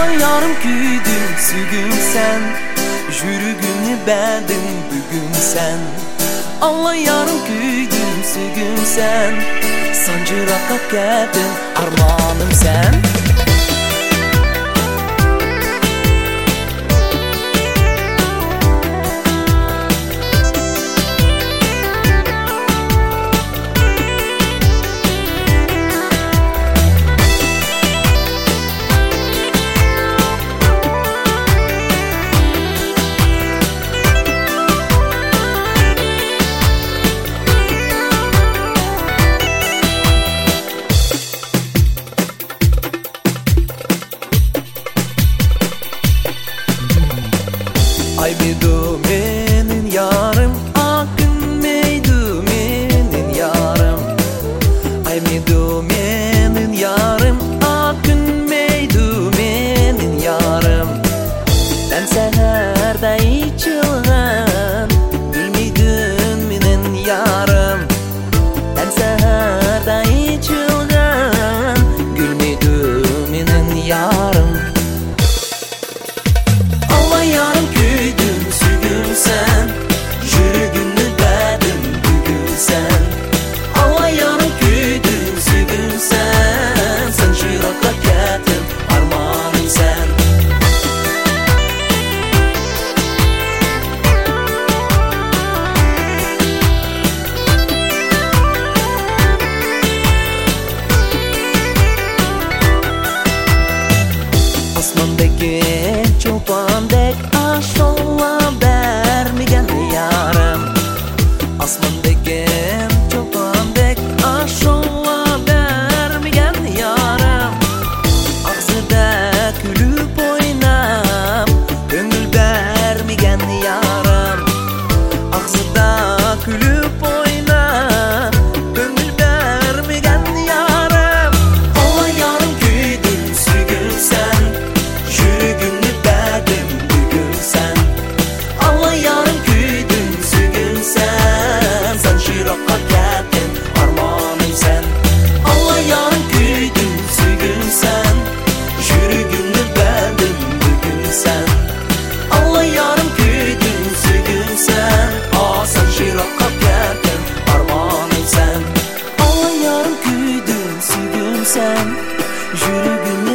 yarım küydün sügün sen, yürügünü berdin bugün sen. Allah yarım küydün sügün sen, sancırakka geldin armanım sen. Ay mıydı benim yarım, akın mıydı benim yarım. Ay mıydı benim yarım, akın mıydı benim yarım. Ben seherde içilgen, bilmiydin benim yarım. Ben seherde içilgen, gülmeydin benim yarım. Allah yarım küydün sügün sen, yürügünü berdin bugün sen. Allah yarım küydün sügün sen, sancırakka geldin armanım sen. Asmandaki çopandek aşolla vermegen yarım. Asmandaki çopandek aşolla vermegen yarım. Ağzıda külüp oynap gönül vermegen yarım. Ağzıda külüp oynap gönül vermegen yarım. Allah yarım küydün sügün sen, yürügünü berdin bugün sen. Allah yarım küydün sügün sen, sancırakka geldin armanım sen. Allah yarım küydün sügün sen, yürügünü berdin bugün sen. Allah yarım küydün sügün sen, sancırakka geldin armanım sen. Allah yarım küydün sügün sen, yürügünü